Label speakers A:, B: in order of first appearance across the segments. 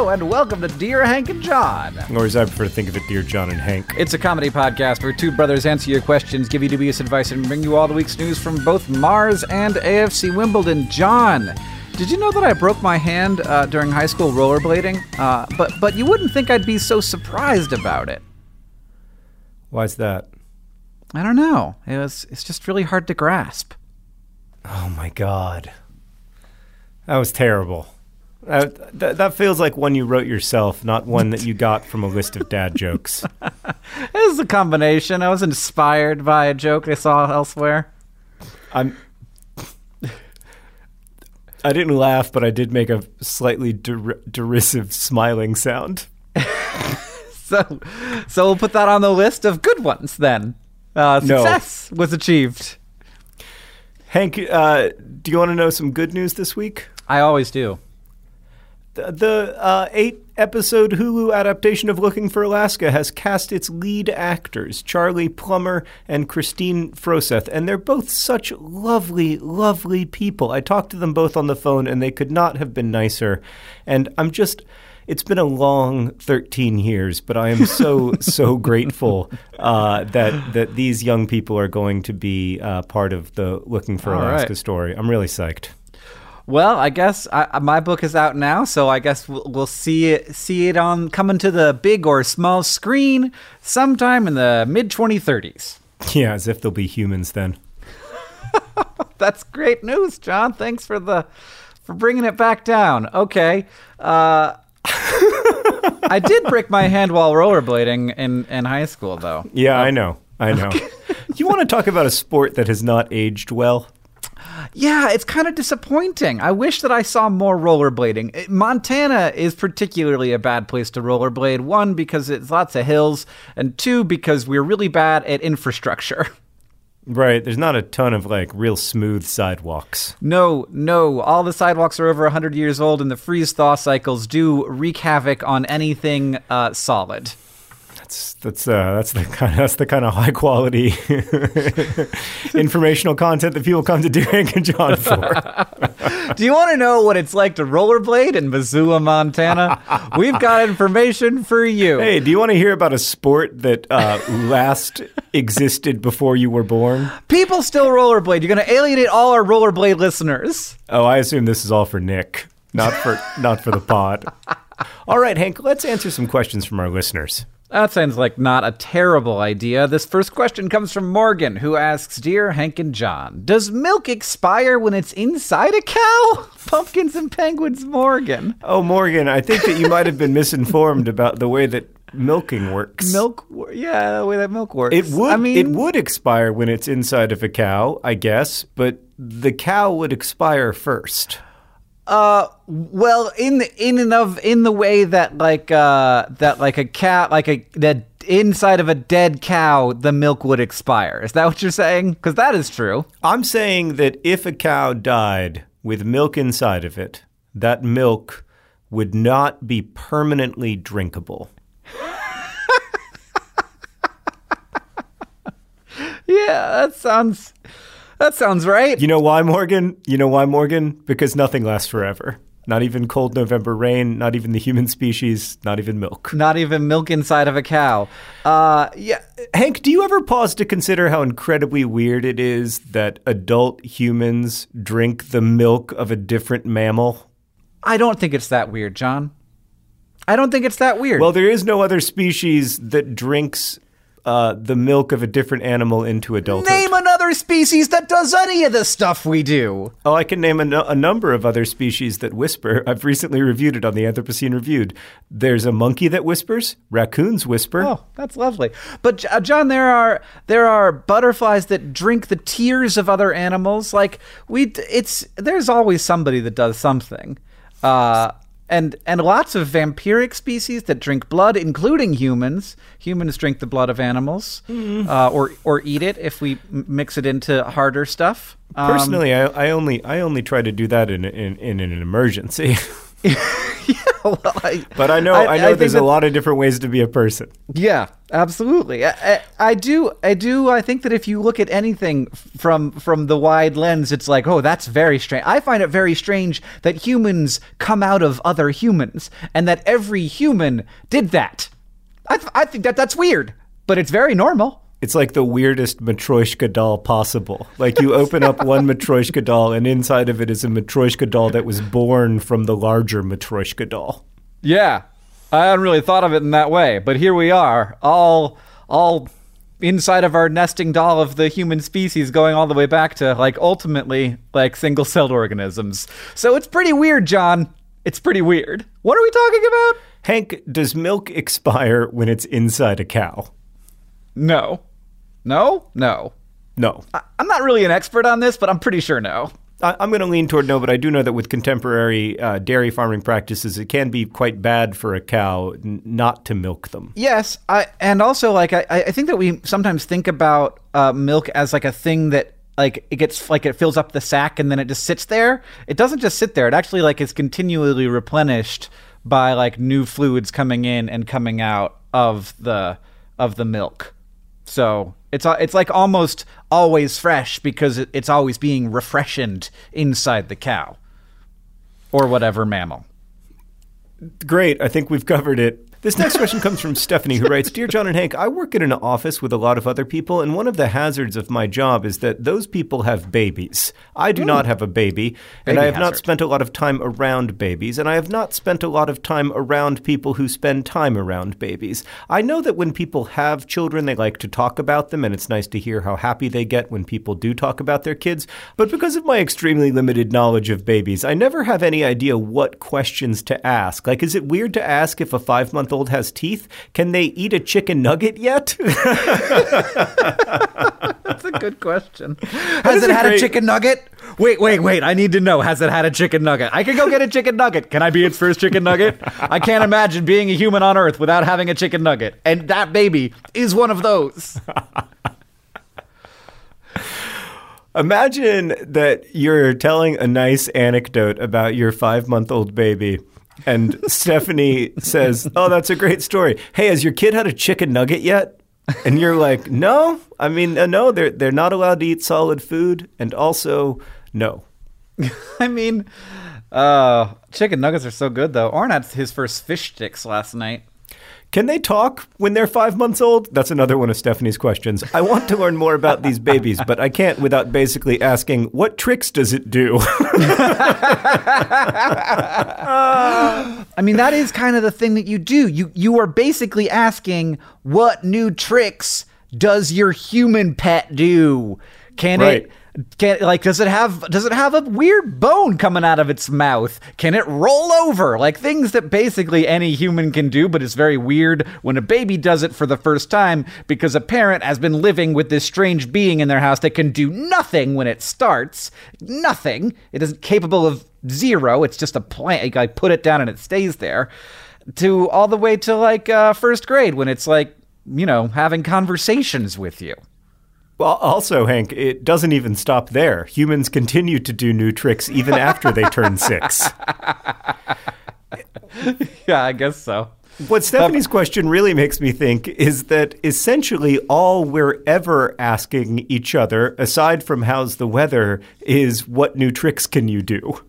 A: Hello, and welcome to Dear Hank and John.
B: Or as I prefer to think of it, Dear John and Hank.
A: It's a comedy podcast where two brothers answer your questions, give you dubious advice, and bring you all the week's news from both Mars and AFC Wimbledon. John, did you know that I broke my hand during high school rollerblading? But you wouldn't think I'd be so surprised about it.
B: Why's that?
A: I don't know. It's just really hard to grasp.
B: Oh my God. That was terrible. That feels like one you wrote yourself, not one that you got from a list of dad jokes.
A: It was a combination. I was inspired by a joke I saw elsewhere.
B: I didn't laugh, but I did make a slightly derisive smiling sound.
A: So we'll put that on the list of good ones then. Success was achieved.
B: Hank, do you want to know some good news this week?
A: I always do.
B: The 8-episode Hulu adaptation of Looking for Alaska has cast its lead actors, Charlie Plummer and Christine Froseth, and they're both such lovely, lovely people. I talked to them both on the phone, and they could not have been nicer. And it's been a long 13 years, but I am so grateful that these young people are going to be part of the Looking for Alaska story. I'm really psyched.
A: Well, I guess my book is out now, so I guess we'll see it on coming to the big or small screen sometime in the mid-2030s.
B: Yeah, as if they'll be humans then.
A: That's great news, John. Thanks for bringing it back down. Okay. I did break my hand while rollerblading in high school, though.
B: Yeah, I know. You want to talk about a sport that has not aged well?
A: Yeah, it's kind of disappointing. I wish that I saw more rollerblading. Montana is particularly a bad place to rollerblade. One, because it's lots of hills, and two, because we're really bad at infrastructure.
B: Right, there's not a ton of, real smooth sidewalks.
A: No, all the sidewalks are over 100 years old, and the freeze-thaw cycles do wreak havoc on anything solid.
B: That's the kind of high quality informational content that people come to Dear Hank and John for.
A: Do you want to know what it's like to rollerblade in Missoula, Montana? We've got information for you.
B: Hey, do you want to hear about a sport that last existed before you were born?
A: People still rollerblade. You're going to alienate all our rollerblade listeners.
B: Oh, I assume this is all for Nick, not for the pod. All right, Hank, let's answer some questions from our listeners.
A: That sounds like not a terrible idea. This first question comes from Morgan, who asks, Dear Hank and John, does milk expire when it's inside a cow? Pumpkins and penguins, Morgan.
B: Oh, Morgan, I think that you might have been misinformed about the way that milking works.
A: The way that milk works.
B: It would expire when it's inside of a cow, I guess, but the cow would expire first.
A: Well, in the way that that inside of a dead cow, the milk would expire. Is that what you're saying? Because that is true.
B: I'm saying that if a cow died with milk inside of it, that milk would not be permanently drinkable.
A: Yeah, that sounds right.
B: You know why, Morgan? Because nothing lasts forever. Not even cold November rain, not even the human species, not even milk.
A: Not even milk inside of a cow. Yeah.
B: Hank, do you ever pause to consider how incredibly weird it is that adult humans drink the milk of a different mammal?
A: I don't think it's that weird, John. I don't think it's that weird.
B: Well, there is no other species that drinks the milk of a different animal into adulthood.
A: Name another species that does any of the stuff we do.
B: Oh, I can name a number of other species that whisper. I've recently reviewed it on the Anthropocene Reviewed. There's a monkey that whispers. Raccoons whisper.
A: Oh, that's lovely. But John, there are butterflies that drink the tears of other animals. There's always somebody that does something. And lots of vampiric species that drink blood, including humans. Humans drink the blood of animals, or eat it if we mix it into harder stuff.
B: Personally, I only try to do that in an emergency.
A: Yeah. Well,
B: but I know
A: think
B: there's a lot of different ways to be a person.
A: Yeah, absolutely. I do. I think that if you look at anything from the wide lens, it's like, oh, that's very strange. I find it very strange that humans come out of other humans, and that every human did that. I think that's weird, but it's very normal.
B: It's like the weirdest Matryoshka doll possible. Like you open up one Matryoshka doll, and inside of it is a Matryoshka doll that was born from the larger Matryoshka doll.
A: Yeah, I hadn't really thought of it in that way, but here we are, all inside of our nesting doll of the human species, going all the way back to, like, ultimately, like, single-celled organisms. So it's pretty weird, John. It's pretty weird. What are we talking about?
B: Hank, does milk expire when it's inside a cow?
A: No.
B: No.
A: I'm not really an expert on this, but I'm pretty sure no.
B: I'm going to lean toward no, but I do know that with contemporary dairy farming practices, it can be quite bad for a cow not to milk them.
A: Yes, and also, like, I think that we sometimes think about milk as like a thing that, like, it gets, like, it fills up the sack and then it just sits there. It doesn't just sit there. It actually, like, is continually replenished by, like, new fluids coming in and coming out of the milk. So it's like almost always fresh because it's always being refreshened inside the cow or whatever mammal.
B: Great. I think we've covered it. This next question comes from Stephanie, who writes, Dear John and Hank, I work in an office with a lot of other people, and one of the hazards of my job is that those people have babies. I do not have a baby, and I have not spent a lot of time around babies, and I have not spent a lot of time around people who spend time around babies. I know that when people have children, they like to talk about them, and it's nice to hear how happy they get when people do talk about their kids, but because of my extremely limited knowledge of babies, I never have any idea what questions to ask. Like, is it weird to ask if a 5-month-old has teeth? Can they eat a chicken nugget yet?
A: That's a good question. Has it had a chicken nugget? Wait. I need to know. Has it had a chicken nugget? I can go get a chicken nugget. Can I be its first chicken nugget? I can't imagine being a human on Earth without having a chicken nugget. And that baby is one of those.
B: Imagine that you're telling a nice anecdote about your 5-month-old baby. And Stephanie says, oh, that's a great story. Hey, has your kid had a chicken nugget yet? And you're like, no. I mean, no, they're not allowed to eat solid food. And also, no.
A: I mean, chicken nuggets are so good, though. Orrin had his first fish sticks last night.
B: Can they talk when they're 5 months old? That's another one of Stephanie's questions. I want to learn more about these babies, but I can't without basically asking, what tricks does it do?
A: I mean, that is kind of the thing that you do. You are basically asking, what new tricks does your human pet do? Does it have a weird bone coming out of its mouth? Can it roll over? Like, things that basically any human can do, but it's very weird when a baby does it for the first time because a parent has been living with this strange being in their house that can do nothing when it starts. Nothing. It isn't capable of zero. It's just a plant. I put it down and it stays there. To all the way to, like, first grade when it's like, you know, having conversations with you.
B: Well, also, Hank, it doesn't even stop there. Humans continue to do new tricks even after they turn 6.
A: Yeah, I guess so.
B: What Stephanie's question really makes me think is that essentially all we're ever asking each other, aside from how's the weather, is what new tricks can you do?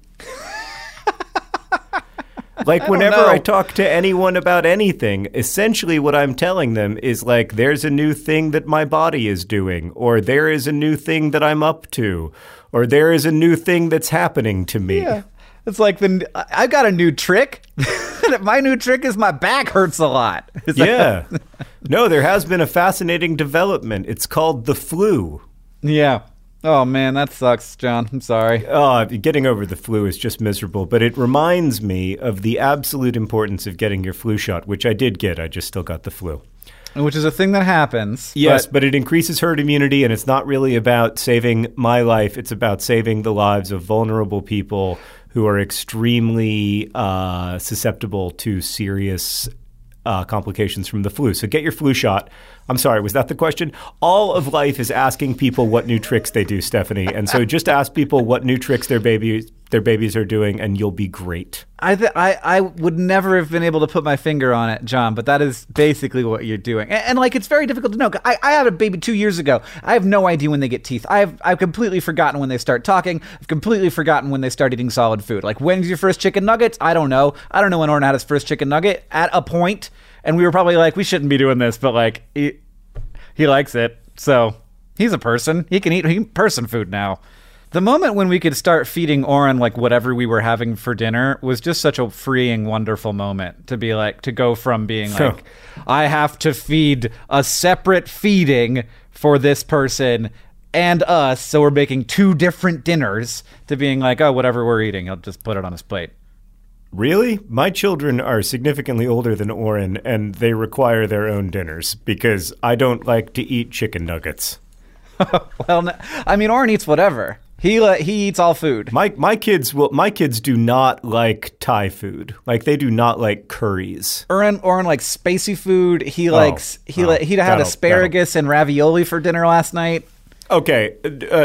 B: Like, whenever I talk to anyone about anything, essentially what I'm telling them is, like, there's a new thing that my body is doing, or there is a new thing that I'm up to, or there is a new thing that's happening to me.
A: Yeah. It's like, I got a new trick. My new trick is my back hurts a lot.
B: Yeah. No, there has been a fascinating development. It's called the flu.
A: Yeah. Oh, man, that sucks, John. I'm sorry.
B: Getting over the flu is just miserable, but it reminds me of the absolute importance of getting your flu shot, which I did get. I just still got the flu.
A: Which is a thing that happens.
B: Yes, but it increases herd immunity, and it's not really about saving my life. It's about saving the lives of vulnerable people who are extremely susceptible to serious complications from the flu. So get your flu shot. I'm sorry, was that the question? All of life is asking people what new tricks they do, Stephanie. And so just ask people what new tricks their baby their babies are doing, and you'll be great.
A: I would never have been able to put my finger on it, John, but that is basically what you're doing. And like, it's very difficult to know. I had a baby 2 years ago. I have no idea when they get teeth. I've completely forgotten when they start talking. I've completely forgotten when they start eating solid food. Like, when's your first chicken nuggets? I don't know. I don't know when Oren had his first chicken nugget. At a point, and we were probably like, we shouldn't be doing this, but like, he likes it. So he's a person. He can eat person food now. The moment when we could start feeding Oren like whatever we were having for dinner was just such a freeing, wonderful moment to be like, to go from being like, I have to feed a separate feeding for this person and us, so we're making 2 different dinners, to being like, oh, whatever we're eating, I'll just put it on his plate.
B: Really? My children are significantly older than Oren, and they require their own dinners because I don't like to eat chicken nuggets.
A: Well, I mean, Oren eats whatever. He eats all food.
B: My kids do not like Thai food. Like, they do not like curries.
A: Oren likes spacey food. He had asparagus and ravioli for dinner last night.
B: Okay,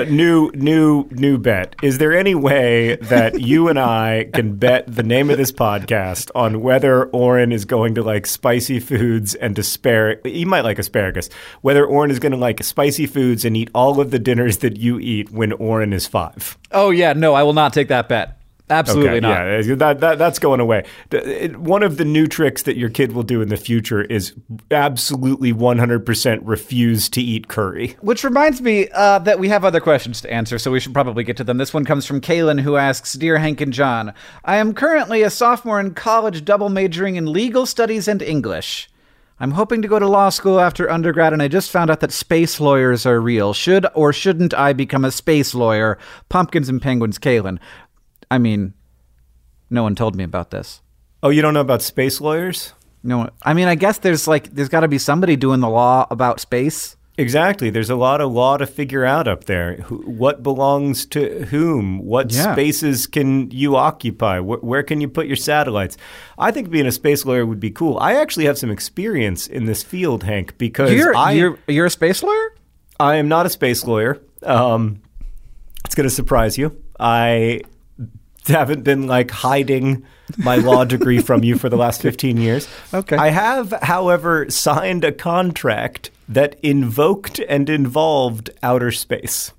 B: new bet. Is there any way that you and I can bet the name of this podcast on whether Oren is going to like spicy foods and asparagus? He might like asparagus. Whether Oren is going to like spicy foods and eat all of the dinners that you eat when Oren is 5.
A: Oh yeah, no, I will not take that bet. Absolutely not.
B: Yeah, that's going away. One of the new tricks that your kid will do in the future is absolutely 100% refuse to eat curry.
A: Which reminds me that we have other questions to answer, so we should probably get to them. This one comes from Kaylin, who asks, Dear Hank and John, I am currently a sophomore in college, double majoring in legal studies and English. I'm hoping to go to law school after undergrad, and I just found out that space lawyers are real. Should or shouldn't I become a space lawyer? Pumpkins and Penguins, Kaylin. I mean, no one told me about this.
B: Oh, you don't know about space lawyers?
A: No. I mean, I guess there's got to be somebody doing the law about space.
B: Exactly. There's a lot of law to figure out up there. What belongs to whom? What spaces can you occupy? Where can you put your satellites? I think being a space lawyer would be cool. I actually have some experience in this field, Hank, because
A: you're a space lawyer?
B: I am not a space lawyer. It's going to surprise you. I haven't been like hiding my law degree from you for the last 15 years.
A: Okay.
B: I have, however, signed a contract that invoked and involved outer space.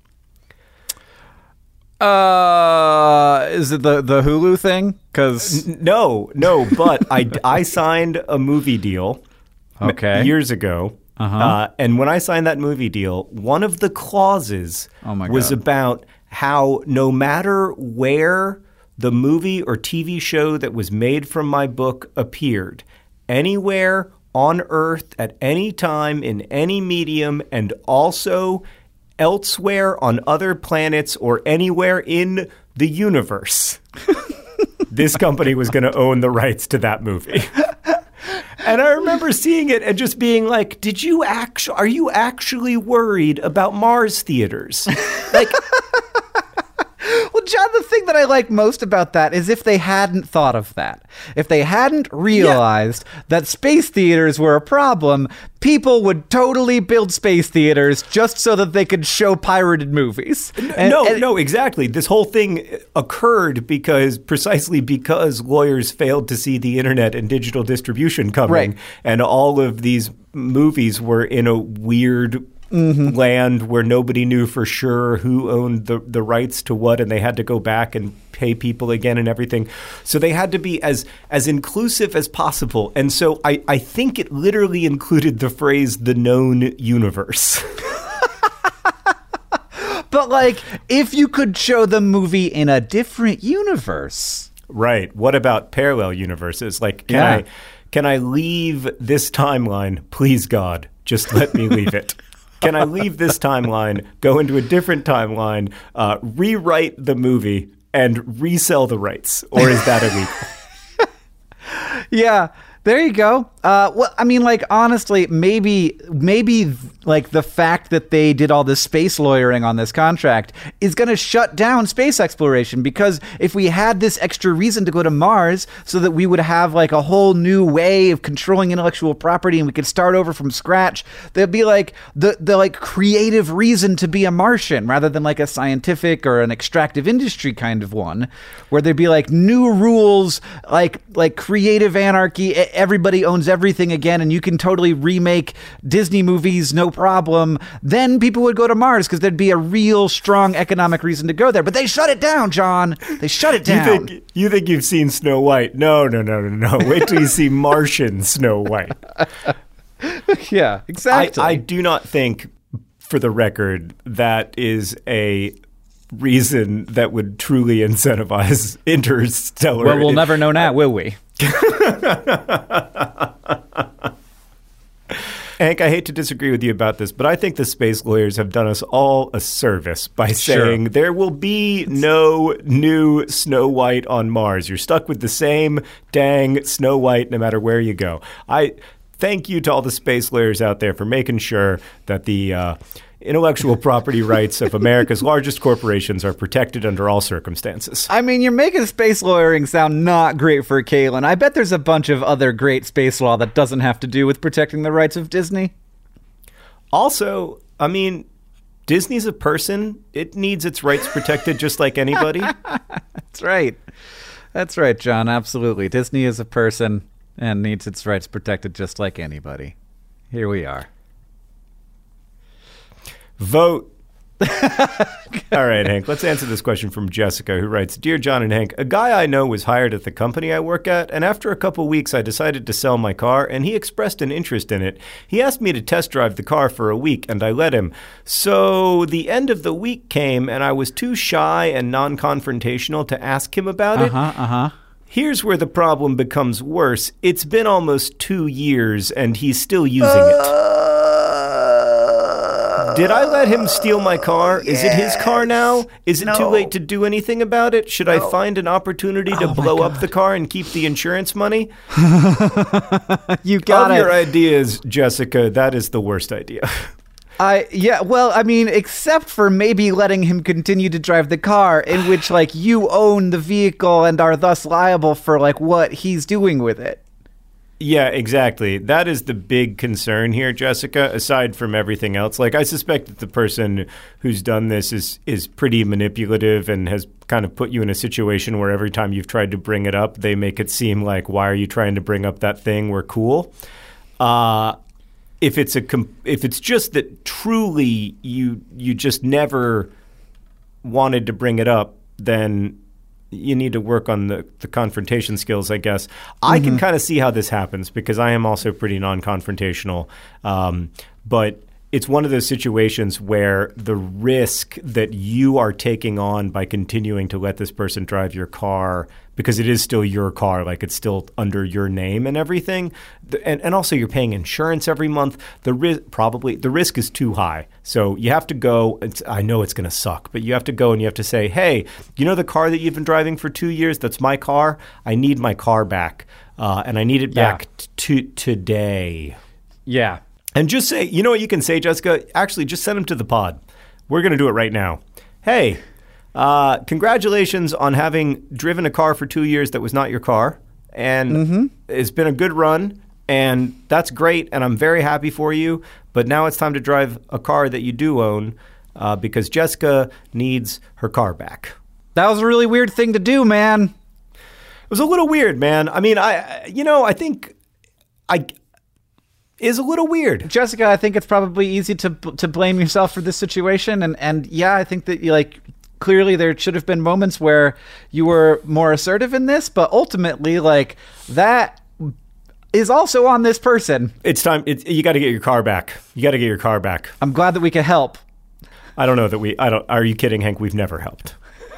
A: Is it the Hulu thing? Because
B: no, but I signed a movie deal years ago. And when I signed that movie deal, one of the clauses was about how no matter where the movie or TV show that was made from my book appeared, anywhere on Earth at any time in any medium, and also elsewhere on other planets or anywhere in the universe, this company was going to own the rights to that movie. And I remember seeing it and just being like, are you actually worried about Mars theaters? Like,
A: well, John, the thing that I like most about that is if they hadn't thought of that. If they hadn't realized that space theaters were a problem, people would totally build space theaters just so that they could show pirated movies.
B: No, exactly. This whole thing occurred precisely because lawyers failed to see the internet and digital distribution coming.
A: Right.
B: And all of these movies were in a weird land where nobody knew for sure who owned the rights to what, and they had to go back and pay people again and everything. So they had to be as inclusive as possible. And so I think it literally included the phrase the known universe.
A: But like, if you could show the movie in a different universe.
B: Right. What about parallel universes? Like, can I leave this timeline? Please, God, just let me leave it. Can I leave this timeline, go into a different timeline, rewrite the movie, and resell the rights? Or is that illegal?
A: Yeah. There you go. Well, I mean, like, honestly, maybe, like, the fact that they did all this space lawyering on this contract is going to shut down space exploration, because if we had this extra reason to go to Mars so that we would have, like, a whole new way of controlling intellectual property and we could start over from scratch, there'd be, like, the like, creative reason to be a Martian rather than, like, a scientific or an extractive industry kind of one, where there'd be, like, new rules, like creative anarchy. Everybody owns everything again, and you can totally remake Disney movies, no problem. Then people would go to Mars because there'd be a real strong economic reason to go there. But they shut it down, John. They shut it down.
B: You think you've seen Snow White? No. Wait till you see Martian Snow White.
A: Yeah, exactly.
B: I do not think, for the record, that is a reason that would truly incentivize interstellar.
A: Well, we'll never know now, will we?
B: Hank, I hate to disagree with you about this, but I think the space lawyers have done us all a service by saying there will be no new Snow White on Mars. You're stuck with the same dang Snow White no matter where you go. I thank you to all the space lawyers out there for making sure that the intellectual property rights of America's largest corporations are protected under all circumstances.
A: I mean, you're making space lawyering sound not great for Kalen. I bet there's a bunch of other great space law that doesn't have to do with protecting the rights of Disney.
B: Also, I mean, Disney's a person. It needs its rights protected just like anybody.
A: That's right. That's right, John. Absolutely. Disney is a person and needs its rights protected just like anybody. Here we are.
B: Vote. All right, Hank, let's answer this question from Jessica, who writes, Dear John and Hank, a guy I know was hired at the company I work at, and after a couple weeks I decided to sell my car, and he expressed an interest in it. He asked me to test drive the car for a week, and I let him. So the end of the week came, and I was too shy and non-confrontational to ask him about it. Here's where the problem becomes worse. It's been almost 2 years, and he's still using it. Did I let him steal my car? Is it his car now? Is it too late to do anything about it? Should I find an opportunity to blow up the car and keep the insurance money?
A: You got
B: it. Of
A: it.
B: your ideas, Jessica, that is the worst idea.
A: Well, I mean, except for maybe letting him continue to drive the car, in which, like, you own the vehicle and are thus liable for, like, what he's doing with it.
B: Yeah, exactly. That is the big concern here, Jessica, aside from everything else. Like, I suspect that the person who's done this is pretty manipulative and has kind of put you in a situation where every time you've tried to bring it up, they make it seem like, why are you trying to bring up that thing? We're cool. If it's just that truly you just never wanted to bring it up, then you need to work on the confrontation skills, I guess. I can kind of see how this happens because I am also pretty non-confrontational. But it's one of those situations where the risk that you are taking on by continuing to let this person drive your car, because it is still your car, like it's still under your name and everything, and also you're paying insurance every month, the risk is too high. So you have to go, I know it's going to suck, but you have to go and you have to say, hey, you know the car that you've been driving for 2 years? That's my car. I need my car back, and I need it back today.
A: Yeah.
B: And just say, you know what you can say, Jessica? Actually, just send him to the pod. We're going to do it right now. Hey, congratulations on having driven a car for 2 years that was not your car. And it's been a good run. And that's great. And I'm very happy for you. But now it's time to drive a car that you do own because Jessica needs her car back.
A: That was a really weird thing to do, man.
B: It was a little weird, man. I mean, I think is a little weird.
A: Jessica, I think it's probably easy to blame yourself for this situation. And yeah, I think that clearly there should have been moments where you were more assertive in this, but ultimately that is also on this person.
B: It's time. You got to get your car back. You got to get your car back.
A: I'm glad that we could help.
B: I don't know that are you kidding, Hank? We've never helped.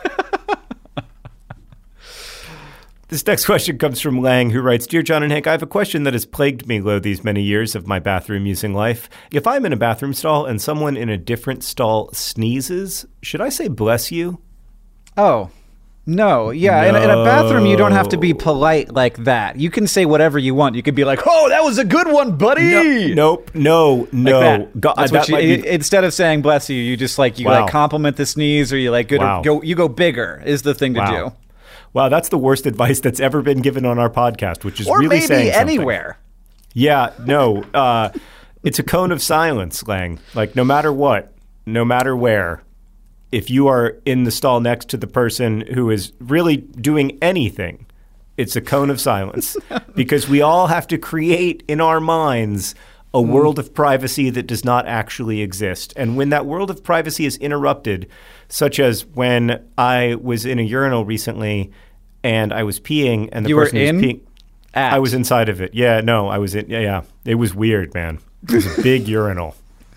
B: This next question comes from Lang, who writes, Dear John and Hank, I have a question that has plagued me these many years of my bathroom using life. If I'm in a bathroom stall and someone in a different stall sneezes, should I say bless you?
A: Oh. No, yeah. In a bathroom, you don't have to be polite like that. You can say whatever you want. You could be like, "Oh, that was a good one, buddy."
B: No.
A: Like
B: God,
A: that's what instead of saying "bless you," you just like compliment the sneeze, or you like go bigger is the thing to do.
B: Wow, that's the worst advice that's ever been given on our podcast, which is
A: or
B: really saying
A: maybe
B: something.
A: Anywhere.
B: Yeah, no, it's a cone of silence, Lang. Like no matter what, no matter where. If you are in the stall next to the person who is really doing anything, it's a cone of silence. Because we all have to create in our minds a world of privacy that does not actually exist. And when that world of privacy is interrupted, such as when I was in a urinal recently and I was peeing and the person was peeing. I was inside of it. Yeah, no, I was in. Yeah. It was weird, man. It was a big urinal.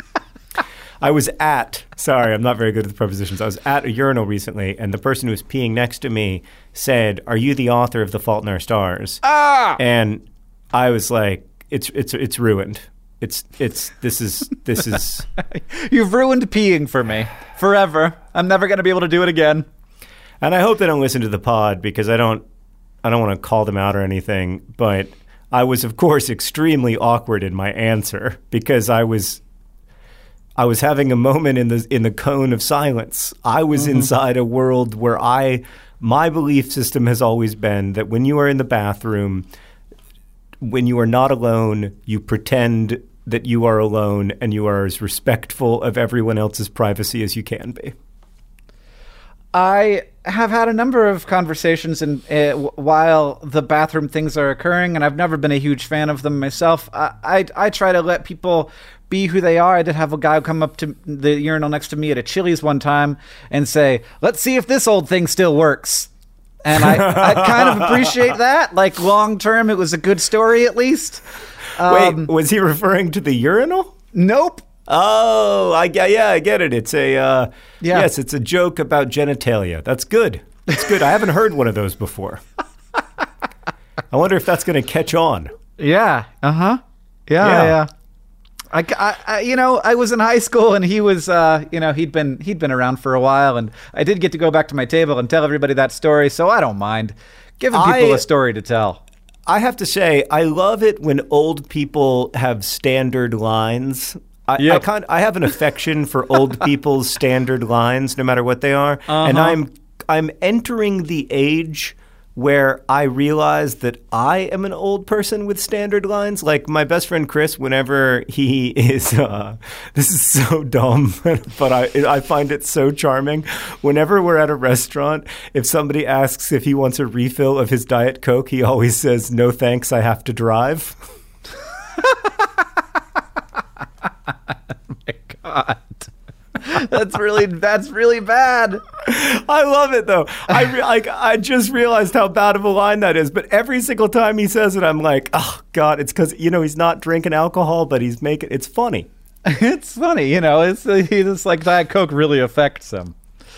B: Sorry, I'm not very good at the prepositions. I was at a urinal recently, and the person who was peeing next to me said, "Are you the author of The Fault in Our Stars?" And I was like, "It's ruined. This is."
A: You've ruined peeing for me forever. I'm never going to be able to do it again.
B: And I hope they don't listen to the pod because I don't want to call them out or anything. But I was, of course, extremely awkward in my answer because I was having a moment in the cone of silence. I was inside a world where my belief system has always been that when you are in the bathroom, when you are not alone, you pretend that you are alone and you are as respectful of everyone else's privacy as you can be.
A: I have had a number of conversations while the bathroom things are occurring, and I've never been a huge fan of them myself. I try to let people be who they are. I did have a guy come up to the urinal next to me at a Chili's one time and say, "Let's see if this old thing still works." And I kind of appreciate that. Like long term, it was a good story at least.
B: Wait, was he referring to the urinal?
A: Nope.
B: Oh, I get it. It's yes, it's a joke about genitalia. That's good. It's good. I haven't heard one of those before. I wonder if that's going to catch on.
A: Yeah. Yeah. I was in high school and he was, he'd been around for a while, and I did get to go back to my table and tell everybody that story. So I don't mind giving people a story to tell.
B: I have to say, I love it when old people have standard lines. I have an affection for old people's standard lines, no matter what they are. And I'm entering the age where I realize that I am an old person with standard lines. Like my best friend Chris, whenever he is, this is so dumb, but I find it so charming. Whenever we're at a restaurant, if somebody asks if he wants a refill of his Diet Coke, he always says, "No thanks, I have to drive."
A: Oh my God. That's really bad.
B: I love it though. I just realized how bad of a line that is. But every single time he says it, I'm like, oh God, it's because he's not drinking alcohol, but he's making it's funny.
A: It's funny, it's like Diet Coke really affects him.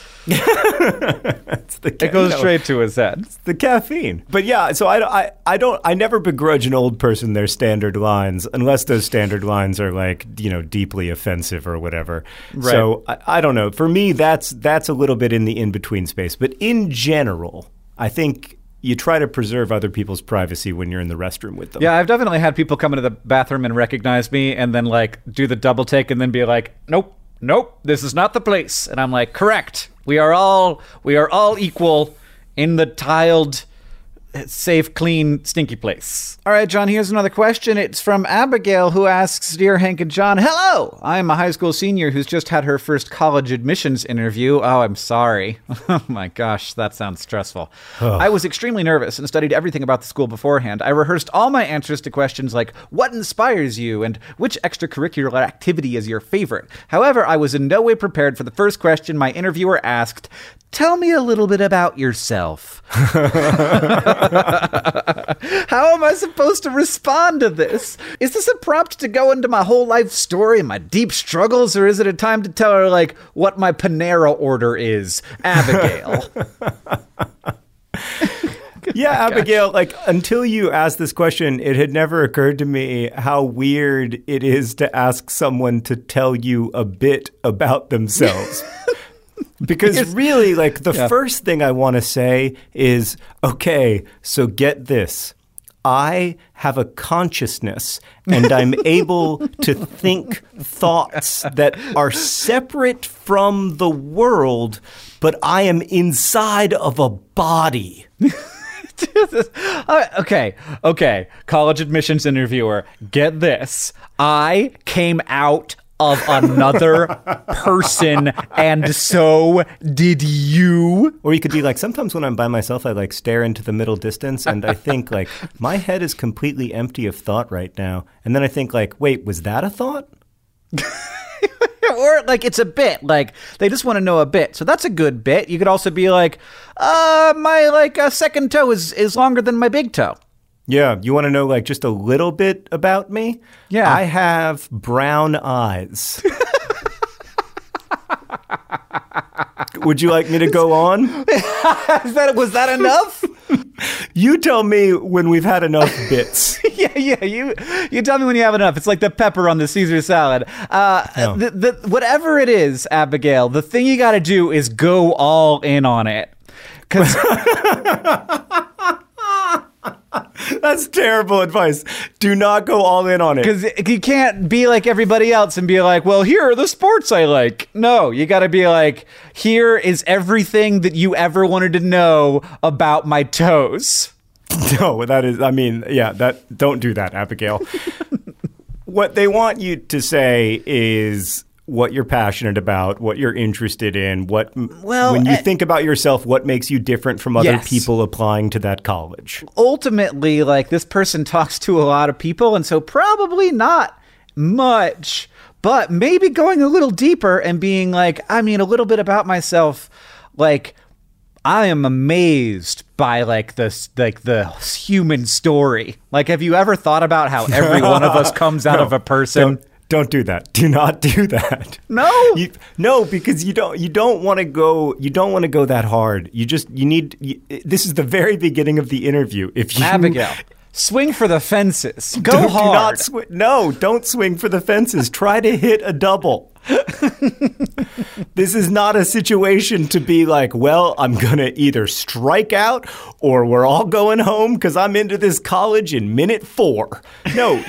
A: It goes straight to his head.
B: It's the caffeine. But yeah, so I never begrudge an old person their standard lines unless those standard lines are like, deeply offensive or whatever. Right. So I don't know. For me, that's a little bit in the in-between space. But in general, I think you try to preserve other people's privacy when you're in the restroom with them.
A: Yeah, I've definitely had people come into the bathroom and recognize me and then like do the double take and then be like, nope, this is not the place. And I'm like, correct. We are all equal in the tiled, safe, clean, stinky place. All right, John, here's another question. It's from Abigail, who asks, "Dear Hank and John, hello! I'm a high school senior who's just had her first college admissions interview." Oh, I'm sorry. Oh my gosh, that sounds stressful. I was extremely nervous and studied everything about the school beforehand. I rehearsed all my answers to questions like, what inspires you? And which extracurricular activity is your favorite? However, I was in no way prepared for the first question my interviewer asked. Tell me a little bit about yourself. How am I supposed to respond to this? Is this a prompt to go into my whole life story and my deep struggles, or is it a time to tell her, like, what my Panera order is? Abigail.
B: Yeah, Abigail, like, until you asked this question, it had never occurred to me how weird it is to ask someone to tell you a bit about themselves. Because really, like, the first thing I want to say is, okay, so get this. I have a consciousness, and I'm able to think thoughts that are separate from the world, but I am inside of a body.
A: Okay. College admissions interviewer, get this. I came out of another person, and so did you.
B: Or you could be like, sometimes when I'm by myself, I like stare into the middle distance, and I think like, my head is completely empty of thought right now. And then I think like, wait, was that a thought?
A: Or like it's a bit, like they just want to know a bit. So that's a good bit. You could also be like, my like second toe is longer than my big toe.
B: Yeah, you want to know like just a little bit about me?
A: Yeah.
B: I have brown eyes. Would you like me to go on?
A: Was that enough?
B: You tell me when we've had enough bits.
A: Yeah. You tell me when you have enough. It's like the pepper on the Caesar salad. Whatever it is, Abigail, the thing you got to do is go all in on it. Because
B: that's terrible advice. Do not go all in on it.
A: Because you can't be like everybody else and be like, well, here are the sports I like. No, you got to be like, here is everything that you ever wanted to know about my toes.
B: No, don't do that, Abigail. What they want you to say is what you're passionate about, what you're interested in, when you think about yourself, what makes you different from other people applying to that college.
A: Ultimately, like, this person talks to a lot of people, and so probably not much, but maybe going a little deeper and being like, a little bit about myself, like, I am amazed by the human story. Like, have you ever thought about how every one of us comes out of a person?
B: Don't do that. Do not do that.
A: No.
B: No, because you don't want to go that hard. This is the very beginning of the interview.
A: Abigail, swing for the fences. Go hard.
B: Don't swing for the fences. Try to hit a double. This is not a situation to be like, well, I'm going to either strike out or we're all going home because I'm into this college in minute 4. No.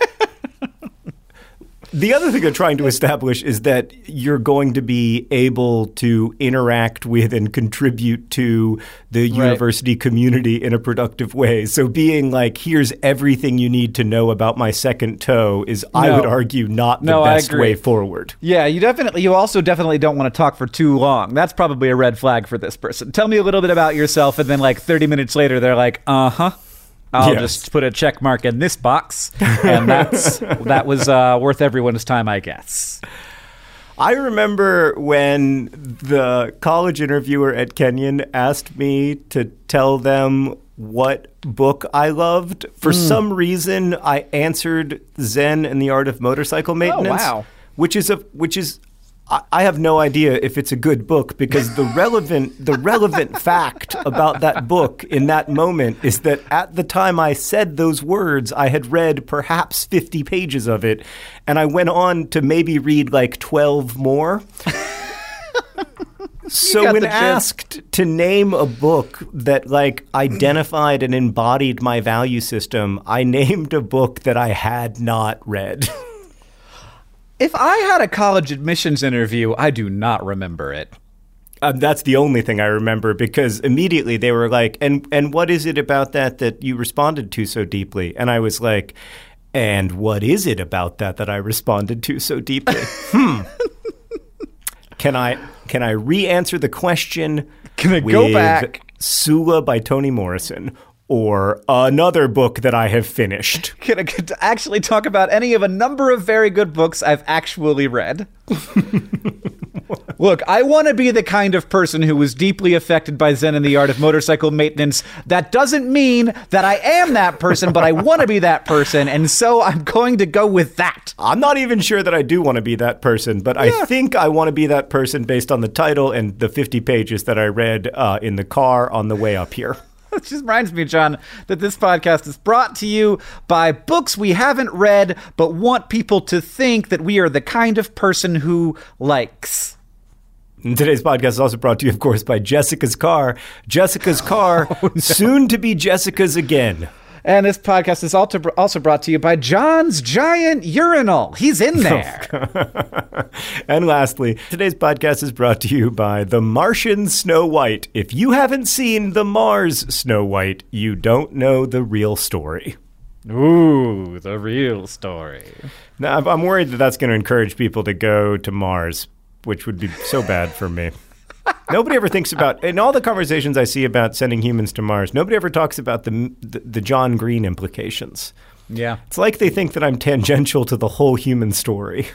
B: The other thing they're trying to establish is that you're going to be able to interact with and contribute to the university community in a productive way. So being like, here's everything you need to know about my second toe is, I would argue, not the best way forward.
A: Yeah, you also definitely don't want to talk for too long. That's probably a red flag for this person. Tell me a little bit about yourself, and then like 30 minutes later, they're like, uh-huh. I'll just put a check mark in this box, and that was worth everyone's time, I guess.
B: I remember when the college interviewer at Kenyon asked me to tell them what book I loved. For some reason, I answered Zen and the Art of Motorcycle Maintenance.
A: Oh, wow.
B: Which is I have no idea if it's a good book, because the relevant fact about that book in that moment is that at the time I said those words, I had read perhaps 50 pages of it, and I went on to maybe read like 12 more. So when asked to name a book that like identified and embodied my value system, I named a book that I had not read.
A: If I had a college admissions interview, I do not remember it.
B: That's the only thing I remember, because immediately they were like, and what is it about that you responded to so deeply? And I was like, and what is it about that I responded to so deeply? Can I re-answer the question?
A: Can I go back?
B: Sula by Toni Morrison, or another book that I have finished?
A: Can I actually talk about any of a number of very good books I've actually read? Look, I want to be the kind of person who was deeply affected by Zen and the Art of Motorcycle Maintenance. That doesn't mean that I am that person, but I want to be that person, and so I'm going to go with that.
B: I'm not even sure that I do want to be that person, but I think I want to be that person based on the title and the 50 pages that I read in the car on the way up here.
A: It just reminds me, John, that this podcast is brought to you by books we haven't read, but want people to think that we are the kind of person who likes.
B: And today's podcast is also brought to you, of course, by Jessica's Car. Jessica's Car, soon to be Jessica's again.
A: And this podcast is also brought to you by John's Giant Urinal. He's in there.
B: And lastly, today's podcast is brought to you by The Martian Snow White. If you haven't seen The Mars Snow White, you don't know the real story.
A: Ooh, the real story.
B: Now, I'm worried that that's going to encourage people to go to Mars, which would be so bad for me. Nobody ever thinks about, in all the conversations I see about sending humans to Mars, nobody ever talks about the John Green implications.
A: Yeah.
B: It's like they think that I'm tangential to the whole human story.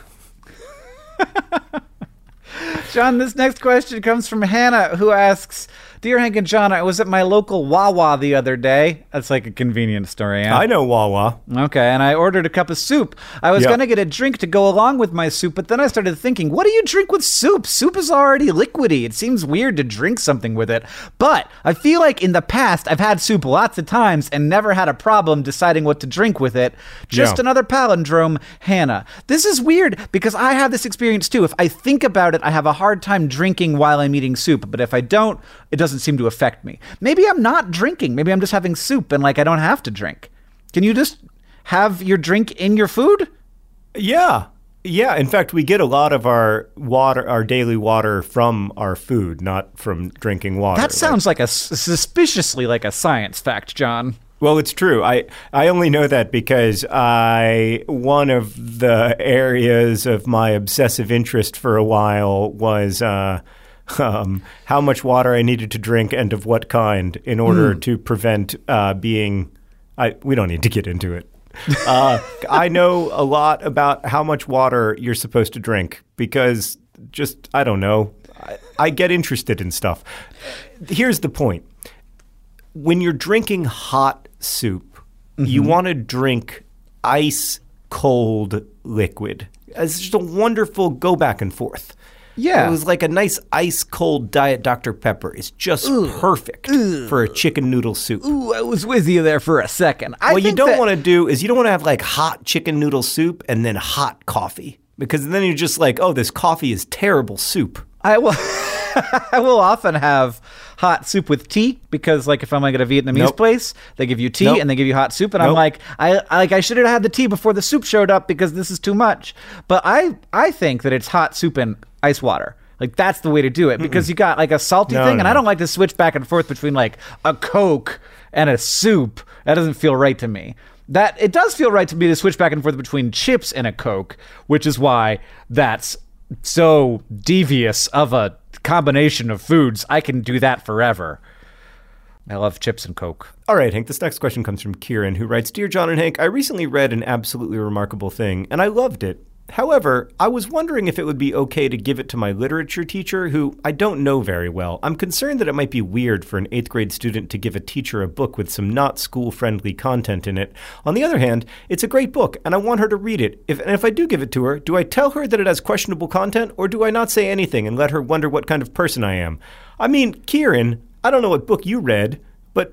A: John, this next question comes from Hannah, who asks, Dear Hank and John, I was at my local Wawa the other day. That's like a convenience store, yeah?
B: I know Wawa.
A: Okay, and I ordered a cup of soup. I was going to get a drink to go along with my soup, but then I started thinking, what do you drink with soup? Soup is already liquidy. It seems weird to drink something with it. But I feel like in the past, I've had soup lots of times and never had a problem deciding what to drink with it. Just another palindrome, Hannah. This is weird because I have this experience too. If I think about it, I have a hard time drinking while I'm eating soup. But if I don't, it doesn't seem to affect me. Maybe I'm not drinking. Maybe I'm just having soup and like I don't have to drink. Can you just have your drink in your food?
B: Yeah. Yeah. In fact, we get a lot of our water, our daily water from our food, not from drinking water.
A: That sounds like suspiciously like a science fact, John.
B: Well, it's true. I only know that because one of the areas of my obsessive interest for a while was how much water I needed to drink and of what kind in order to prevent being – we don't need to get into it. I know a lot about how much water you're supposed to drink because just – I don't know. I get interested in stuff. Here's the point. When you're drinking hot soup, you want to drink ice-cold liquid. It's just a wonderful go back and forth.
A: Yeah.
B: It was like a nice ice-cold Diet Dr. Pepper. It's just perfect for a chicken noodle soup.
A: Ooh, I was with you there for a second.
B: What you don't want to do is you don't want to have like hot chicken noodle soup and then hot coffee. Because then you're just like, oh, this coffee is terrible soup.
A: I will often have hot soup with tea because, like, if I'm like at a Vietnamese place, they give you tea and they give you hot soup, and I'm like, I should have had the tea before the soup showed up because this is too much. But I think that it's hot soup and ice water. Like, that's the way to do it because you got like a salty thing, and I don't like to switch back and forth between like a Coke and a soup. That doesn't feel right to me. That it does feel right to me to switch back and forth between chips and a Coke, which is why that's so devious of a combination of foods. I can do that forever. I love chips and Coke.
B: All right, Hank, this next question comes from Kieran, who writes, Dear John and Hank, I recently read an absolutely remarkable thing, and I loved it. However, I was wondering if it would be okay to give it to my literature teacher, who I don't know very well. I'm concerned that it might be weird for an 8th grade student to give a teacher a book with some not school-friendly content in it. On the other hand, it's a great book, and I want her to read it. If I do give it to her, do I tell her that it has questionable content, or do I not say anything and let her wonder what kind of person I am? I mean, Kieran, I don't know what book you read, but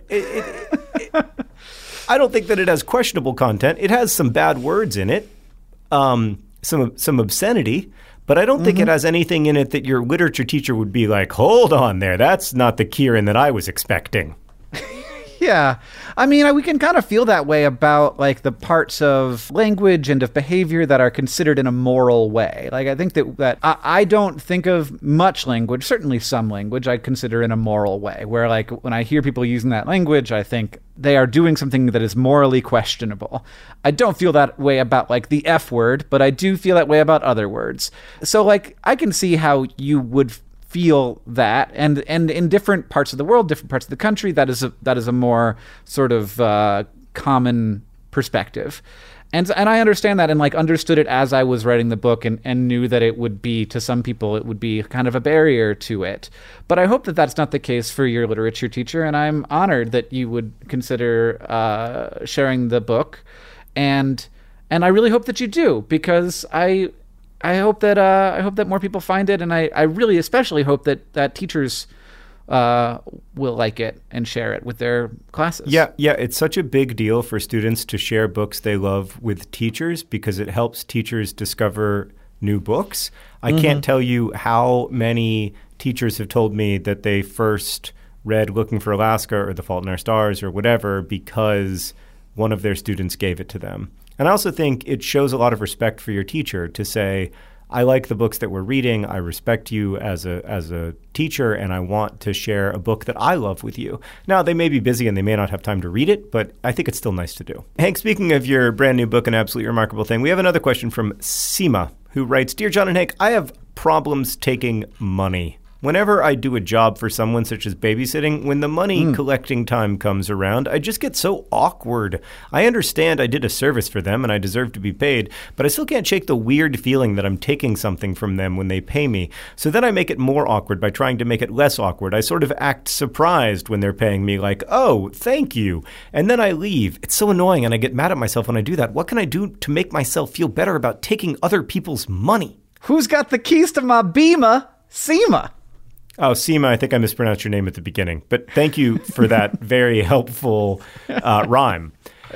B: I don't think that it has questionable content. It has some bad words in it. Some obscenity, but I don't think it has anything in it that your literature teacher would be like, hold on there, that's not the Kieran that I was expecting.
A: Yeah. I mean, we can kind of feel that way about like the parts of language and of behavior that are considered in a moral way. Like, I think that I don't think of much language, certainly some language, I'd consider in a moral way, where like when I hear people using that language, I think they are doing something that is morally questionable. I don't feel that way about like the F word, but I do feel that way about other words. So like I can see how you would feel that, and in different parts of the world, different parts of the country, that is a more sort of common perspective. And I understand that and like understood it as I was writing the book and knew that it would be, to some people, it would be kind of a barrier to it. But I hope that that's not the case for your literature teacher, and I'm honored that you would consider sharing the book. And I really hope that you do, because I hope that more people find it, and I really especially hope that teachers will like it and share it with their classes.
B: Yeah, it's such a big deal for students to share books they love with teachers because it helps teachers discover new books. I can't tell you how many teachers have told me that they first read Looking for Alaska or The Fault in Our Stars or whatever because one of their students gave it to them. And I also think it shows a lot of respect for your teacher to say, I like the books that we're reading. I respect you as a teacher, and I want to share a book that I love with you. Now, they may be busy and they may not have time to read it, but I think it's still nice to do. Hank, speaking of your brand new book, An Absolutely Remarkable Thing, we have another question from Seema, who writes, Dear John and Hank, I have problems taking money. Whenever I do a job for someone such as babysitting, when the money collecting time comes around, I just get so awkward. I understand I did a service for them and I deserve to be paid, but I still can't shake the weird feeling that I'm taking something from them when they pay me. So then I make it more awkward by trying to make it less awkward. I sort of act surprised when they're paying me, like, oh, thank you. And then I leave. It's so annoying and I get mad at myself when I do that. What can I do to make myself feel better about taking other people's money?
A: Who's got the keys to my Beamer? Seema.
B: Oh, Seema, I think I mispronounced your name at the beginning. But thank you for that very helpful rhyme.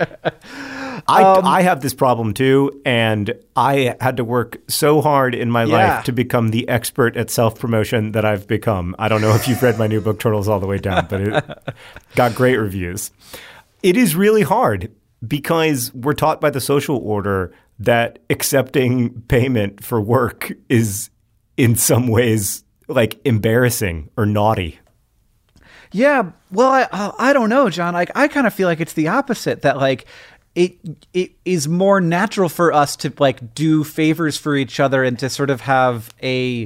B: I have this problem too, and I had to work so hard in my life to become the expert at self-promotion that I've become. I don't know if you've read my new book, Turtles All the Way Down, but it got great reviews. It is really hard because we're taught by the social order that accepting payment for work is in some ways like embarrassing or naughty.
A: Yeah, well, I don't know, John. Like, I kind of feel like it's the opposite. That like it is more natural for us to like do favors for each other and to sort of have a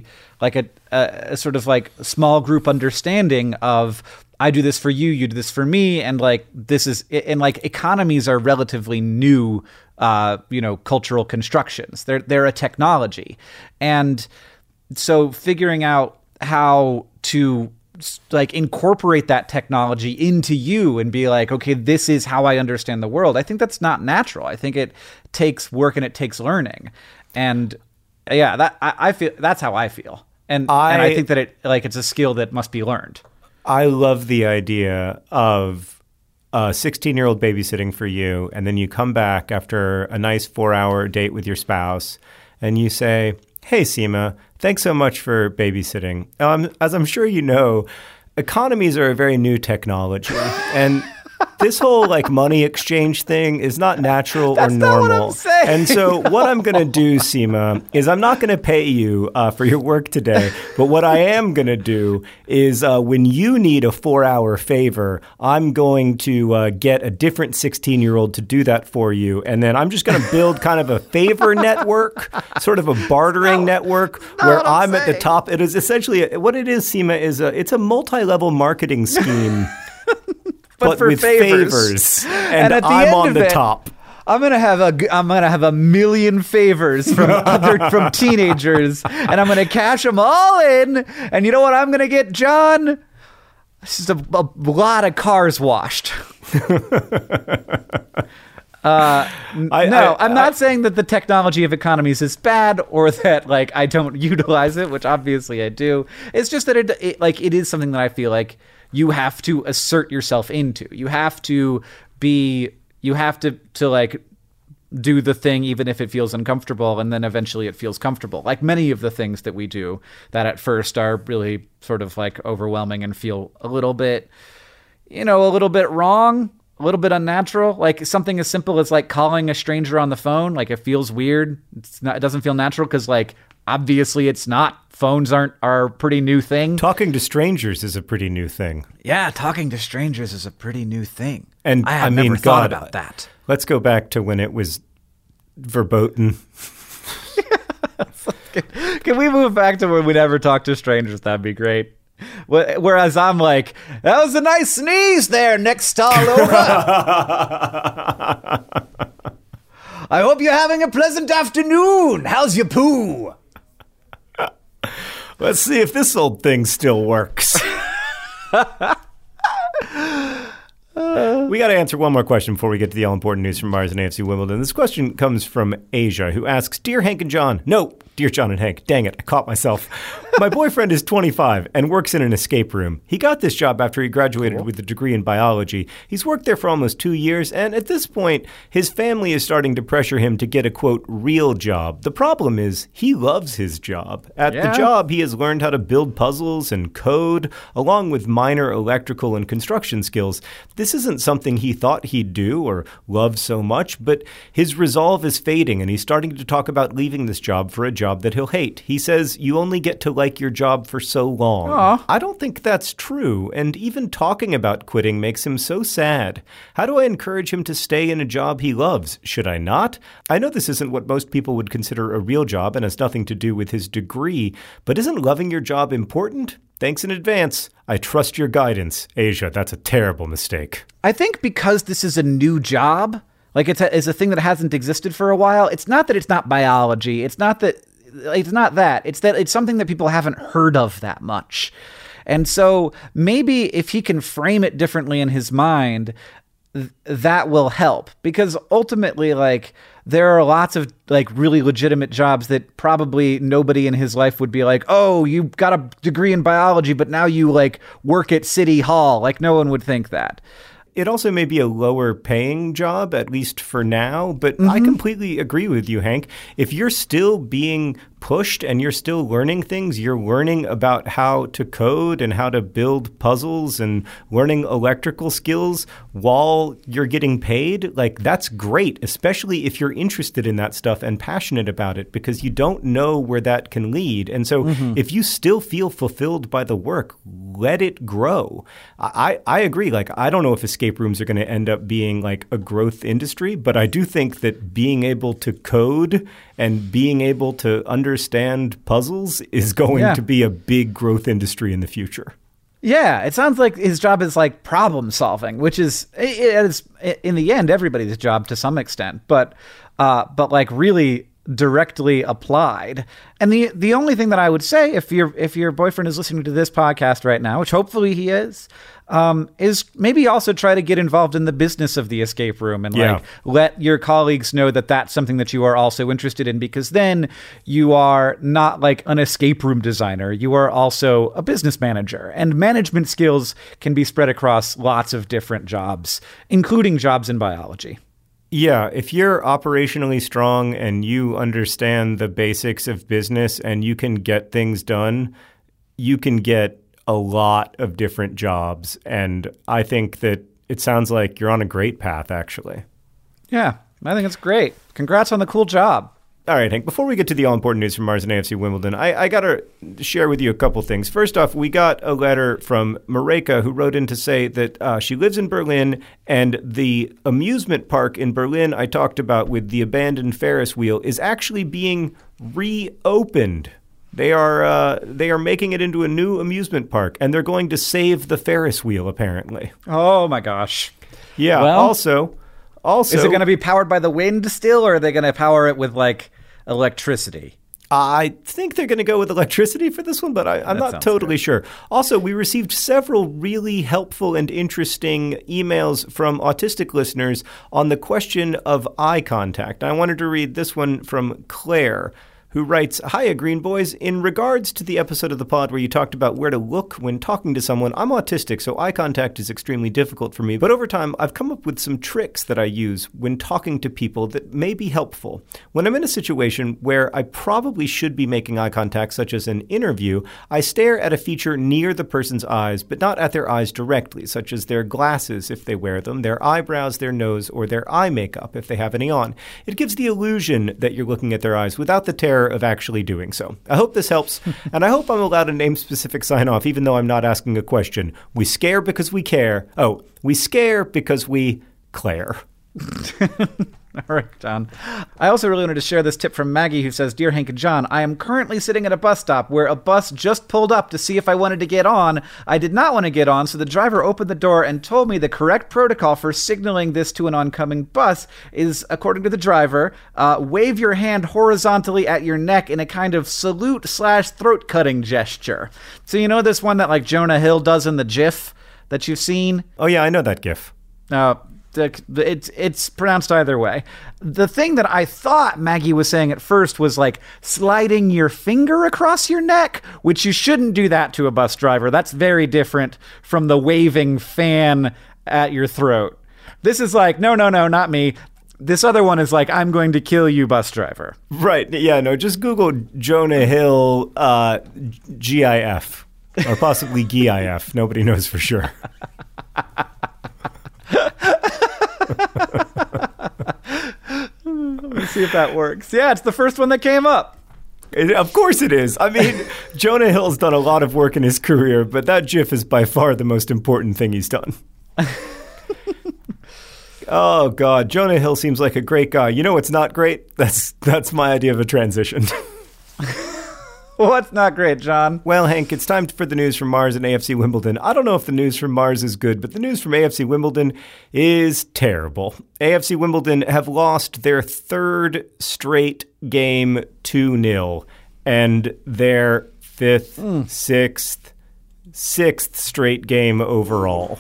A: sort of like small group understanding of I do this for you, you do this for me, and like this is and like economies are relatively new, cultural constructions. They're a technology, and so figuring out how to like incorporate that technology into you and be like, okay, this is how I understand the world. I think that's not natural. I think it takes work and it takes learning. And yeah, that I feel that's how I feel. And I think that it's a skill that must be learned.
B: I love the idea of a 16-year-old babysitting for you, and then you come back after a nice 4-hour date with your spouse, and you say, hey, Seema, thanks so much for babysitting. As I'm sure you know, economies are a very new technology, and this whole like money exchange thing is not natural or normal.
A: That's not what I'm saying.
B: And so what I'm going to do, Seema, is I'm not going to pay you for your work today. But what I am going to do is when you need a 4-hour favor, I'm going to get a different 16-year-old to do that for you. And then I'm just going to build kind of a favor network, sort of a bartering network where I'm at the top. It is essentially what it is, Seema, is it's a multi-level marketing scheme. But
A: for
B: with favors. And
A: at the
B: I'm
A: end
B: on
A: of
B: the
A: it,
B: top.
A: I'm gonna have a million favors from teenagers, and I'm gonna cash them all in. And you know what I'm gonna get, John? It's just a lot of cars washed. I'm not saying that the technology of economies is bad or that like I don't utilize it, which obviously I do. It's just that it is something that I feel like you have to assert yourself into. You have to like do the thing even if it feels uncomfortable, and then eventually it feels comfortable. Like many of the things that we do that at first are really sort of like overwhelming and feel a little bit wrong, a little bit unnatural. Like something as simple as like calling a stranger on the phone. Like it feels weird. It doesn't feel natural because like obviously it's not. Phones are a pretty new thing.
B: Talking to strangers is a pretty new thing.
A: Yeah, talking to strangers is a pretty new thing.
B: And
A: I never thought about that.
B: Let's go back to when it was verboten.
A: Can we move back to when we never talk to strangers? That'd be great. Whereas I'm like, that was a nice sneeze there, neck stall over. I hope you're having a pleasant afternoon. How's your poo?
B: Let's see if this old thing still works. We got to answer one more question before we get to the all-important news from Mars and AFC Wimbledon. This question comes from Asia, who asks, Dear Hank and John, no, Dear John and Hank, dang it, I caught myself. My boyfriend is 25 and works in an escape room. He got this job after he graduated with a degree in biology. He's worked there for almost 2 years, and at this point, his family is starting to pressure him to get a, quote, real job. The problem is he loves his job. At the job, he has learned how to build puzzles and code, along with minor electrical and construction skills. This isn't something he thought he'd do or love so much, but his resolve is fading, and he's starting to talk about leaving this job for a job that he'll hate. He says, you only get to like your job for so long.
A: Aww.
B: I don't think that's true, and even talking about quitting makes him so sad. How do I encourage him to stay in a job he loves? Should I not? I know this isn't what most people would consider a real job and has nothing to do with his degree, but isn't loving your job important? Thanks in advance. I trust your guidance. Asia, that's a terrible mistake.
A: I think because this is a new job, like it's a thing that hasn't existed for a while, it's not that it's not biology. It's not that. It's that it's something that people haven't heard of that much. And so maybe if he can frame it differently in his mind, that will help. Because ultimately, like, there are lots of like really legitimate jobs that probably nobody in his life would be like, oh, you got a degree in biology, but now you like work at City Hall. Like, no one would think that.
B: It also may be a lower paying job, at least for now, but I completely agree with you, Hank. If you're still being pushed and you're still learning things, you're learning about how to code and how to build puzzles and learning electrical skills while you're getting paid, like that's great, especially if you're interested in that stuff and passionate about it, because you don't know where that can lead. And so if you still feel fulfilled by the work, let it grow. I agree. Like, I don't know if escape rooms are going to end up being like a growth industry, but I do think that being able to code and being able to understand puzzles is going to be a big growth industry in the future.
A: Yeah, it sounds like his job is like problem solving, which is in the end everybody's job to some extent, but like really directly applied. And the only thing that I would say, if your boyfriend is listening to this podcast right now, which hopefully he is maybe also try to get involved in the business of the escape room and like let your colleagues know that that's something that you are also interested in, because then you are not like an escape room designer. You are also a business manager, and management skills can be spread across lots of different jobs, including jobs in biology.
B: Yeah, if you're operationally strong and you understand the basics of business and you can get things done, you can get a lot of different jobs. And I think that it sounds like you're on a great path, actually.
A: Yeah, I think it's great. Congrats on the cool job.
B: All right, Hank, before we get to the all-important news from Mars and AFC Wimbledon, I got to share with you a couple things. First off, we got a letter from Mareka, who wrote in to say that she lives in Berlin, and the amusement park in Berlin I talked about with the abandoned Ferris wheel is actually being reopened. They are making it into a new amusement park, and they're going to save the Ferris wheel, apparently.
A: Oh, my gosh.
B: Yeah,
A: well,
B: also,
A: is it going to be powered by the wind still, or are they going to power it with, like, electricity?
B: I think they're going to go with electricity for this one, but I'm not totally sure. Also, we received several really helpful and interesting emails from autistic listeners on the question of eye contact. I wanted to read this one from Claire, who writes, Hiya, Green Boys. In regards to the episode of the pod where you talked about where to look when talking to someone, I'm autistic, so eye contact is extremely difficult for me. But over time, I've come up with some tricks that I use when talking to people that may be helpful. When I'm in a situation where I probably should be making eye contact, such as an interview, I stare at a feature near the person's eyes, but not at their eyes directly, such as their glasses if they wear them, their eyebrows, their nose, or their eye makeup if they have any on. It gives the illusion that you're looking at their eyes without the terror of actually doing so. I hope this helps, and I hope I'm allowed a name-specific sign-off, even though I'm not asking a question. We scare because we care. Oh, we scare because we Claire.
A: All right, John. I also really wanted to share this tip from Maggie, who says, Dear Hank and John, I am currently sitting at a bus stop where a bus just pulled up to see if I wanted to get on. I did not want to get on, so the driver opened the door and told me the correct protocol for signaling this to an oncoming bus is, according to the driver, wave your hand horizontally at your neck in a kind of salute/throat-cutting gesture. So you know this one that like Jonah Hill does in the GIF that you've seen?
B: Oh, yeah, I know that GIF.
A: It's pronounced either way. The thing that I thought Maggie was saying at first was like sliding your finger across your neck, which you shouldn't do that to a bus driver. That's very different from the waving fan at your throat. This is like, no, not me. This other one is like, I'm going to kill you, bus driver.
B: Right. Yeah, no, just Google Jonah Hill GIF or possibly GIF. Nobody knows for sure.
A: Let me see if that works. Yeah, it's the first one that came up.
B: Of course it is. I mean, Jonah Hill's done a lot of work in his career, but that GIF is by far the most important thing he's done. Oh, God. Jonah Hill seems like a great guy. You know what's not great? That's my idea of a transition.
A: What's not great, John?
B: Well, Hank, it's time for the news from Mars and AFC Wimbledon. I don't know if the news from Mars is good, but the news from AFC Wimbledon is terrible. AFC Wimbledon have lost their third straight game 2-0 and their sixth straight game overall.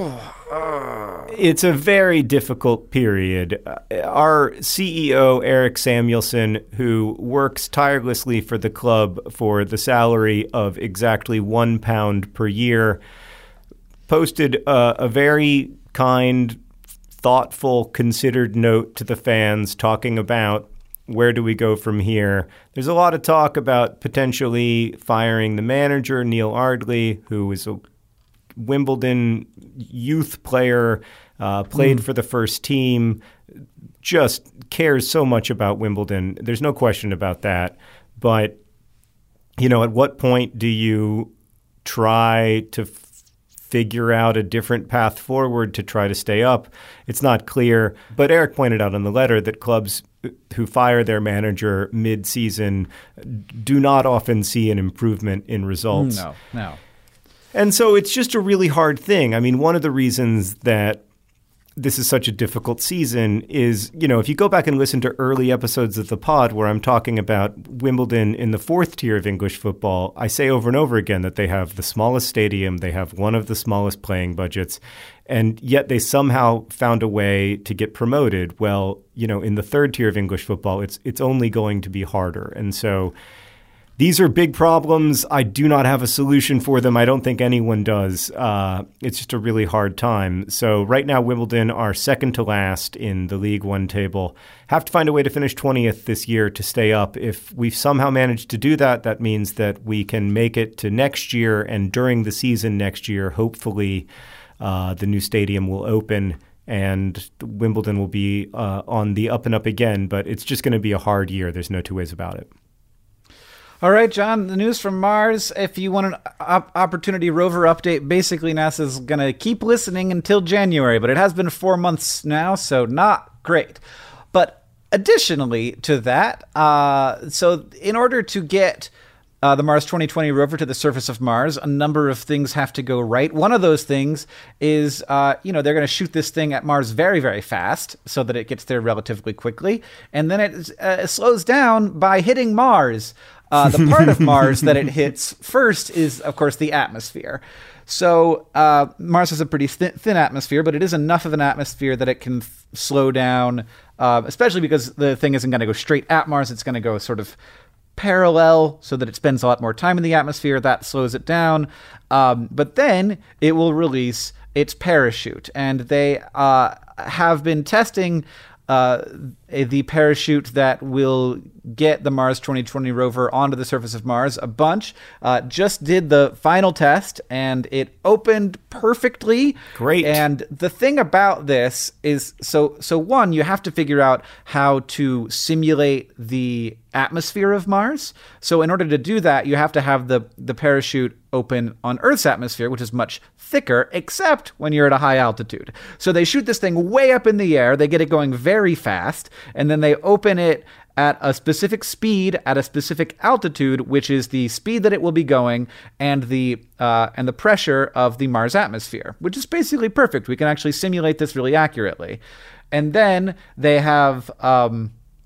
B: It's a very difficult period. Our CEO, Eric Samuelson, who works tirelessly for the club for the salary of exactly £1 per year, posted a very kind, thoughtful, considered note to the fans talking about where do we go from here. There's a lot of talk about potentially firing the manager, Neil Ardley, who is a Wimbledon youth player, played for the first team, just cares so much about Wimbledon. There's no question about that. But, you know, at what point do you try to figure out a different path forward to try to stay up? It's not clear. But Eric pointed out in the letter that clubs who fire their manager mid-season do not often see an improvement in results.
A: No.
B: And so it's just a really hard thing. I mean, one of the reasons that this is such a difficult season is, you know, if you go back and listen to early episodes of the pod where I'm talking about Wimbledon in the fourth tier of English football, I say over and over again that they have the smallest stadium, they have one of the smallest playing budgets, and yet they somehow found a way to get promoted. Well, you know, in the third tier of English football, it's only going to be harder. And so these are big problems. I do not have a solution for them. I don't think anyone does. It's just a really hard time. So right now, Wimbledon are second to last in the League One table. Have to find a way to finish 20th this year to stay up. If we've somehow managed to do that, that means that we can make it to next year. And during the season next year, hopefully the new stadium will open and Wimbledon will be on the up and up again. But it's just going to be a hard year. There's no two ways about it.
A: All right, John, the news from Mars. If you want an Opportunity rover update, basically NASA's going to keep listening until January, but it has been 4 months now, so not great. But additionally to that, so in order to get the Mars 2020 rover to the surface of Mars, a number of things have to go right. One of those things is, they're going to shoot this thing at Mars very, very fast so that it gets there relatively quickly. And then it slows down by hitting Mars. The part of Mars that it hits first is, of course, the atmosphere. So Mars has a pretty thin atmosphere, but it is enough of an atmosphere that it can slow down, especially because the thing isn't going to go straight at Mars. It's going to go sort of parallel so that it spends a lot more time in the atmosphere. That slows it down. But then it will release its parachute. And they have been testing the parachute that will get the Mars 2020 rover onto the surface of Mars a bunch. Just did the final test, and it opened perfectly.
B: Great.
A: And the thing about this is, so one, you have to figure out how to simulate the atmosphere of Mars. So in order to do that, you have to have the parachute open on Earth's atmosphere, which is much thicker, except when you're at a high altitude. So they shoot this thing way up in the air, they get it going very fast, and then they open it at a specific speed at a specific altitude, which is the speed that it will be going and the pressure of the Mars atmosphere, which is basically perfect. We can actually simulate this really accurately. And then they have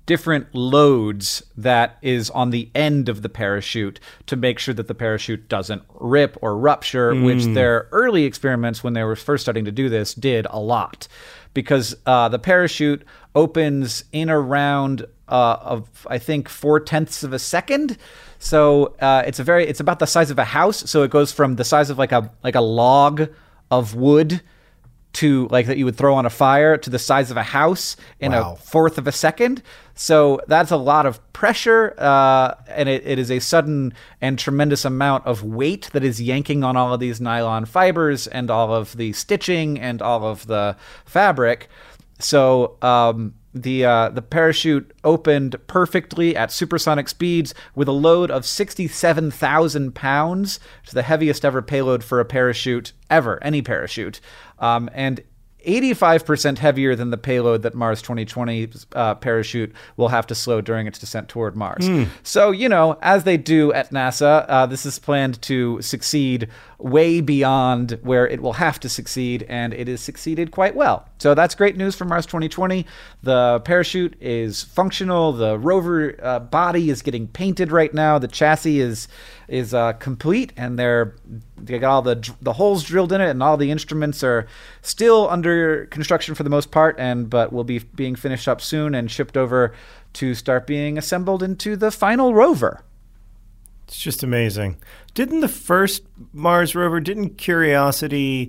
A: different loads that is on the end of the parachute to make sure that the parachute doesn't rip or rupture, which their early experiments when they were first starting to do this did a lot. Because the parachute opens in around of I think 0.4 of a second, so it's about the size of a house. So it goes from the size of like a log of wood to like that you would throw on a fire to the size of a house in a 1/4 of a second. So that's a lot of pressure, and it is a sudden and tremendous amount of weight that is yanking on all of these nylon fibers and all of the stitching and all of the fabric. So the parachute opened perfectly at supersonic speeds with a load of 67,000 pounds. It's the heaviest ever payload for a parachute ever, any parachute. And 85% heavier than the payload that Mars 2020 parachute will have to slow during its descent toward Mars. So, as they do at NASA, this is planned to succeed way beyond where it will have to succeed, and it has succeeded quite well. So that's great news for Mars 2020. The parachute is functional. The rover body is getting painted right now. The chassis is complete, and they got all the holes drilled in it, and all the instruments are still under construction for the most part, but will be being finished up soon and shipped over to start being assembled into the final rover.
B: It's just amazing. Didn't the first Mars rover, Curiosity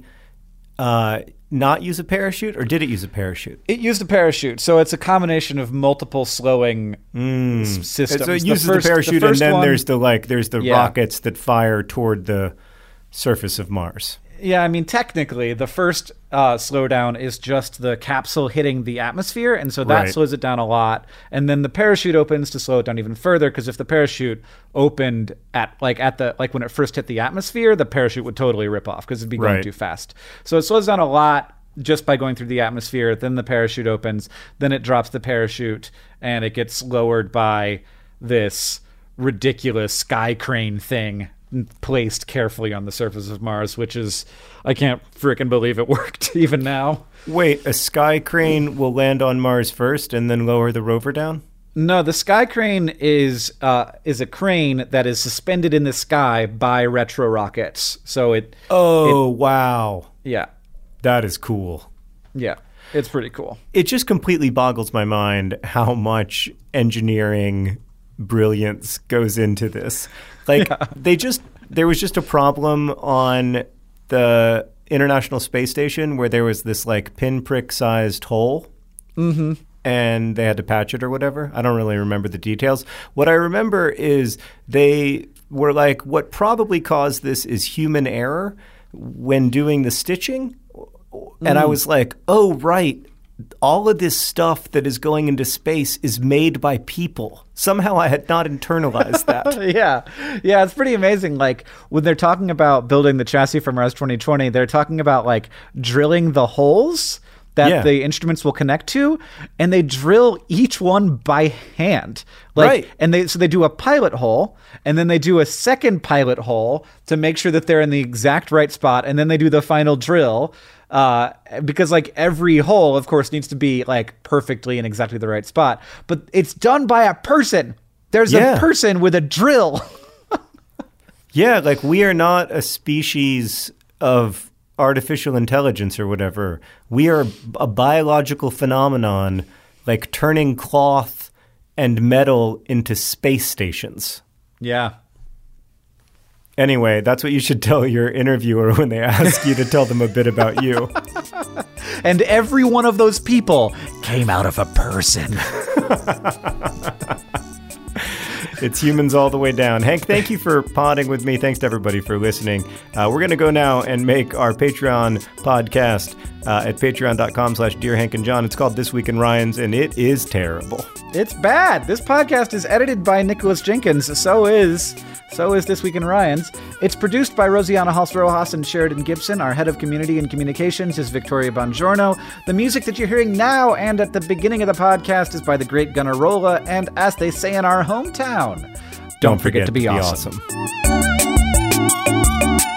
B: not use a parachute, or did it use a parachute?
A: It used a parachute, so it's a combination of multiple slowing systems.
B: So it uses the parachute, and then there's the rockets that fire toward the surface of Mars.
A: Yeah, I mean, technically, the first slowdown is just the capsule hitting the atmosphere, and so that slows it down a lot. And then the parachute opens to slow it down even further, because if the parachute opened at when it first hit the atmosphere, the parachute would totally rip off because it'd be going too fast. So it slows down a lot just by going through the atmosphere. Then the parachute opens, then it drops the parachute, and it gets lowered by this ridiculous sky crane thing placed carefully on the surface of Mars, which is, I can't freaking believe it worked even now.
B: Wait, a sky crane will land on Mars first and then lower the rover down?
A: No, the sky crane is a crane that is suspended in the sky by retro rockets. So
B: wow.
A: Yeah.
B: That is cool.
A: Yeah, it's pretty cool.
B: It just completely boggles my mind how much engineering brilliance goes into this. There was just a problem on the International Space Station where there was this pinprick sized hole. Mm-hmm. And they had to patch it or whatever. I don't really remember the details. What I remember is they were what probably caused this is human error when doing the stitching. And I was oh, right. All of this stuff that is going into space is made by people. Somehow I had not internalized that.
A: Yeah, it's pretty amazing. When they're talking about building the chassis for Mars 2020, they're talking about drilling the holes that the instruments will connect to, and they drill each one by hand. And they do a pilot hole, and then they do a second pilot hole to make sure that they're in the exact right spot, and then they do the final drill. Because every hole, of course, needs to be perfectly in exactly the right spot, but it's done by a person. There's a person with a drill.
B: We are not a species of artificial intelligence or whatever. We are a biological phenomenon, turning cloth and metal into space stations.
A: Yeah.
B: Anyway, that's what you should tell your interviewer when they ask you to tell them a bit about you.
A: And every one of those people came out of a person.
B: It's humans all the way down. Hank, thank you for podding with me. Thanks to everybody for listening. We're going to go now and make our Patreon podcast at patreon.com/DearHankandJohn. It's called This Week in Ryans, and it is terrible.
A: It's bad. This podcast is edited by Nicholas Jenkins. So is This Week in Ryans. It's produced by Rosianna Halse-Rojas and Sheridan Gibson. Our head of community and communications is Victoria Bongiorno. The music that you're hearing now and at the beginning of the podcast is by the great Gunnarolla, and as they say in our hometown, don't forget to be awesome.